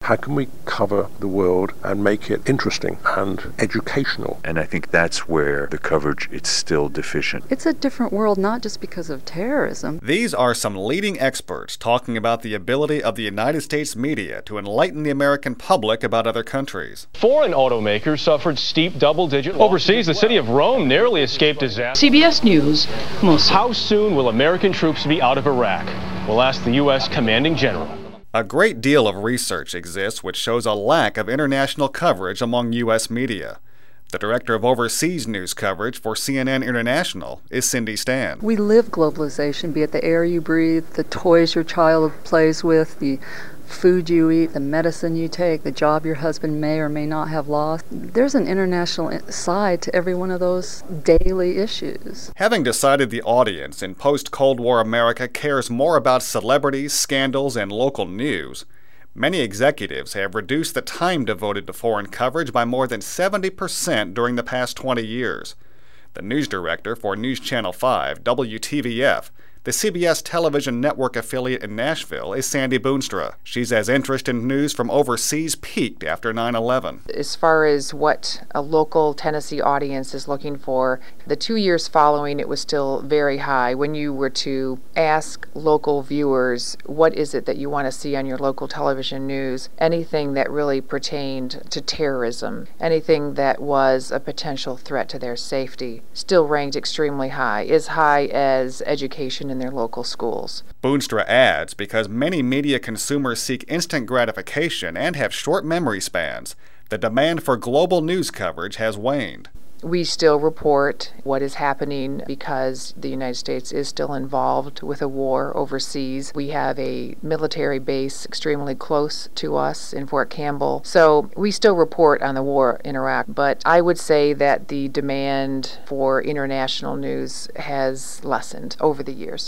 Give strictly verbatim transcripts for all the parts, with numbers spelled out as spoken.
How can we cover the world and make it interesting and educational? And I think that's where the coverage is still deficient. It's a different world, not just because of terrorism. These are some leading experts talking about the ability of the United States media to enlighten the American public about other countries. Foreign automakers suffered steep double-digit losses. Overseas, the city of Rome narrowly escaped disaster. C B S News, Mosul. How soon will American troops be out of Iraq? We'll ask the U S Commanding General. A great deal of research exists which shows a lack of international coverage among U S media. The director of overseas news coverage for C N N International is Cindy Stan. We live globalization, be it the air you breathe, the toys your child plays with, the food you eat, the medicine you take, the job your husband may or may not have lost. There's an international side to every one of those daily issues. Having decided the audience in post-Cold War America cares more about celebrities, scandals, and local news, many executives have reduced the time devoted to foreign coverage by more than seventy percent during the past twenty years. The news director for News Channel five, W T V F, the C B S television network affiliate in Nashville, is Sandy Boonstra. She says interest in news from overseas peaked after nine eleven. As far as what a local Tennessee audience is looking for, the two years following it was still very high. When you were to ask local viewers, what is it that you want to see on your local television news, anything that really pertained to terrorism, anything that was a potential threat to their safety, still ranked extremely high, as high as education in their local schools. Boonstra adds, because many media consumers seek instant gratification and have short memory spans, the demand for global news coverage has waned. We still report what is happening because the United States is still involved with a war overseas. We have a military base extremely close to us in Fort Campbell. So we still report on the war in Iraq, but I would say that the demand for international news has lessened over the years.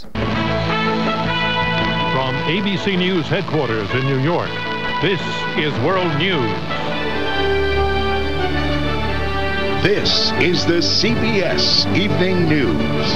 From A B C News headquarters in New York, this is World News. This is the C B S Evening News.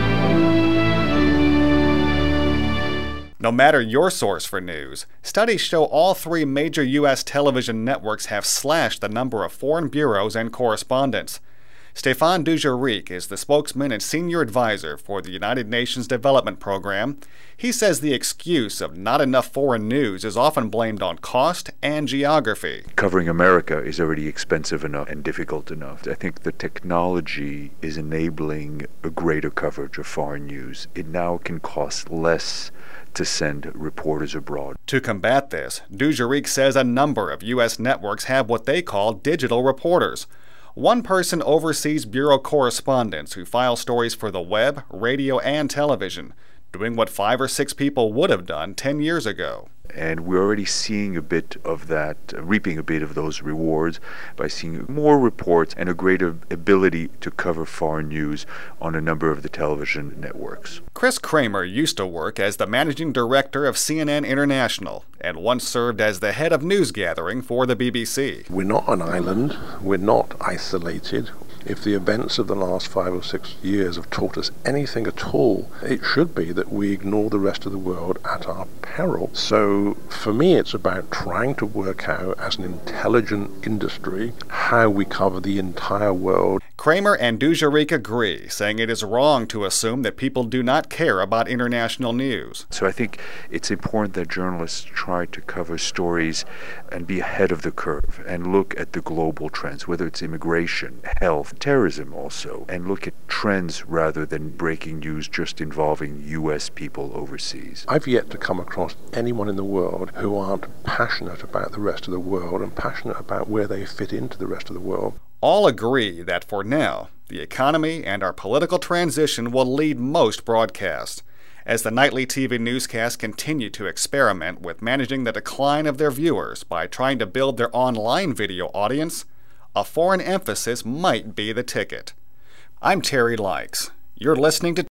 No matter your source for news, studies show all three major U S television networks have slashed the number of foreign bureaus and correspondents. Stéphane Dujarric is the spokesman and senior advisor for the United Nations Development Program. He says the excuse of not enough foreign news is often blamed on cost and geography. Covering America is already expensive enough and difficult enough. I think the technology is enabling a greater coverage of foreign news. It now can cost less to send reporters abroad. To combat this, Dujarric says a number of U S networks have what they call digital reporters. One-person overseas bureau correspondents who file stories for the web, radio, and television, doing what five or six people would have done ten years ago. And we're already seeing a bit of that, uh, reaping a bit of those rewards by seeing more reports and a greater ability to cover foreign news on a number of the television networks. Chris Kramer used to work as the managing director of C N N International and once served as the head of news gathering for the B B C. We're not an island. We're not isolated. If the events of the last five or six years have taught us anything at all, it should be that we ignore the rest of the world at our peril. So for me, it's about trying to work out as an intelligent industry how we cover the entire world. Kramer and Dujarric agree, saying it is wrong to assume that people do not care about international news. So I think it's important that journalists try to cover stories and be ahead of the curve and look at the global trends, whether it's immigration, health, terrorism also, and look at trends rather than breaking news just involving U S people overseas. I've yet to come across anyone in the world who aren't passionate about the rest of the world and passionate about where they fit into the rest of the world. All agree that for now, the economy and our political transition will lead most broadcasts. As the nightly T V newscasts continue to experiment with managing the decline of their viewers by trying to build their online video audience, a foreign emphasis might be the ticket. I'm Terry Likes. You're listening to